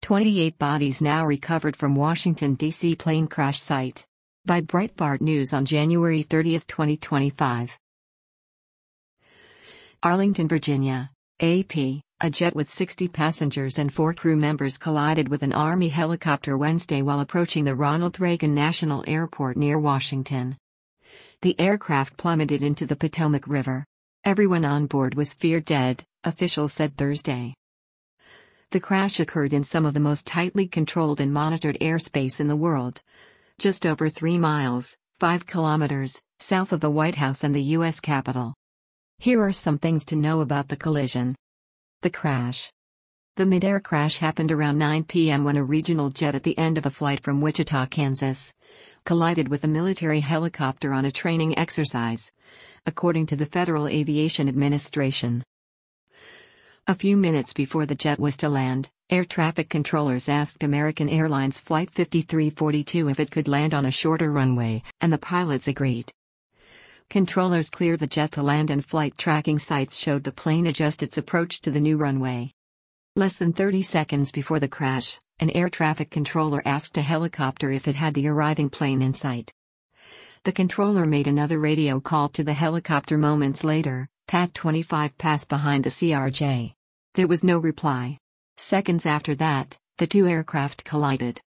28 bodies now recovered from Washington, D.C. plane crash site. By Breitbart News on January 30, 2025. Arlington, Virginia. AP, a jet with 60 passengers and 4 crew members collided with an Army helicopter Wednesday while approaching the Ronald Reagan National Airport near Washington. The aircraft plummeted into the Potomac River. Everyone on board was feared dead, officials said Thursday. The crash occurred in some of the most tightly controlled and monitored airspace in the world. Just over 3 miles, 5 kilometers, south of the White House and the U.S. Capitol. Here are some things to know about the collision. The crash. The mid-air crash happened around 9 p.m. when a regional jet at the end of a flight from Wichita, Kansas, collided with a military helicopter on a training exercise, according to the Federal Aviation Administration. A few minutes before the jet was to land, air traffic controllers asked American Airlines Flight 5342 if it could land on a shorter runway, and the pilots agreed. Controllers cleared the jet to land and flight tracking sites showed the plane adjust its approach to the new runway. Less than 30 seconds before the crash, an air traffic controller asked a helicopter if it had the arriving plane in sight. The controller made another radio call to the helicopter moments later. Pat 25 passed behind the CRJ. There was no reply. Seconds after that, the 2 aircraft collided.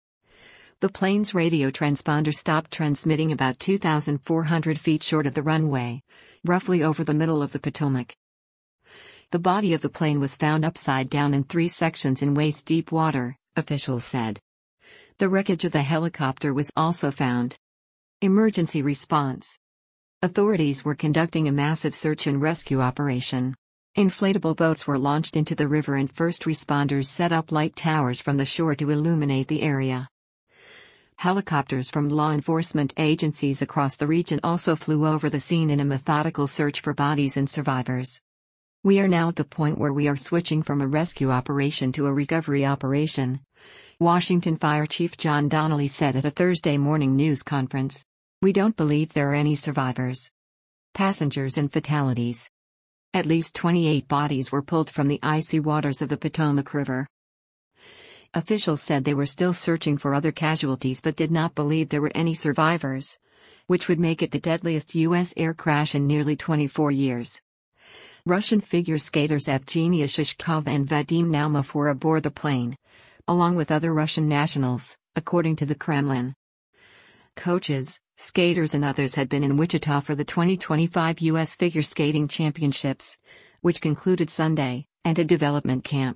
The plane's radio transponder stopped transmitting about 2,400 feet short of the runway, roughly over the middle of the Potomac. The body of the plane was found upside down in 3 sections in waist-deep water, officials said. The wreckage of the helicopter was also found. Emergency response. Authorities were conducting a massive search and rescue operation. Inflatable boats were launched into the river and first responders set up light towers from the shore to illuminate the area. Helicopters from law enforcement agencies across the region also flew over the scene in a methodical search for bodies and survivors. We are now at the point where we are switching from a rescue operation to a recovery operation, Washington Fire Chief John Donnelly said at a Thursday morning news conference. We don't believe there are any survivors. Passengers and fatalities. At least 28 bodies were pulled from the icy waters of the Potomac River. Officials said they were still searching for other casualties but did not believe there were any survivors, which would make it the deadliest U.S. air crash in nearly 24 years. Russian figure skaters Evgenia Shishkova and Vadim Naumov were aboard the plane, along with other Russian nationals, according to the Kremlin. Coaches, skaters and others had been in Wichita for the 2025 U.S. Figure Skating Championships, which concluded Sunday, and a development camp.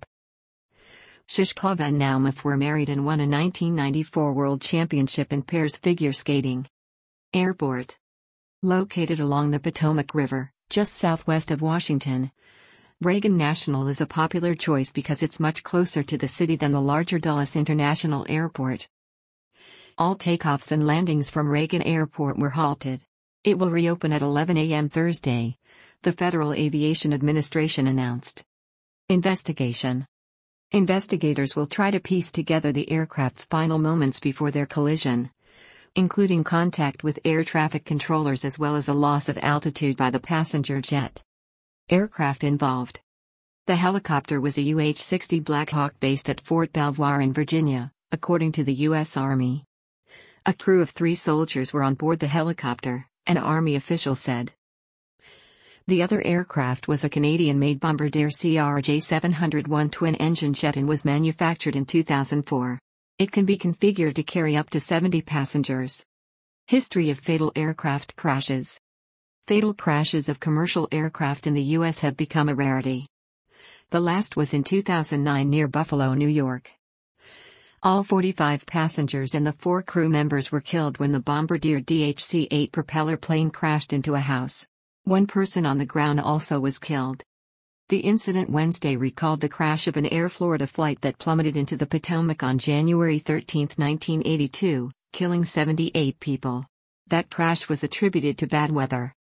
Shishkova and Naumov were married and won a 1994 World Championship in pairs figure skating. Airport. Located along the Potomac River, just southwest of Washington, Reagan National is a popular choice because it's much closer to the city than the larger Dulles International Airport. All takeoffs and landings from Reagan Airport were halted. It will reopen at 11 a.m. Thursday, the Federal Aviation Administration announced. Investigation. Investigators will try to piece together the aircraft's final moments before their collision, including contact with air traffic controllers as well as a loss of altitude by the passenger jet. Aircraft involved. The helicopter was a UH-60 Black Hawk based at Fort Belvoir in Virginia, according to the U.S. Army. A crew of 3 soldiers were on board the helicopter, an Army official said. The other aircraft was a Canadian-made Bombardier CRJ-701 twin-engine jet and was manufactured in 2004. It can be configured to carry up to 70 passengers. History of fatal aircraft crashes. Fatal crashes of commercial aircraft in the U.S. have become a rarity. The last was in 2009 near Buffalo, New York. All 45 passengers and the 4 crew members were killed when the Bombardier DHC-8 propeller plane crashed into a house. 1 person on the ground also was killed. The incident Wednesday recalled the crash of an Air Florida flight that plummeted into the Potomac on January 13, 1982, killing 78 people. That crash was attributed to bad weather.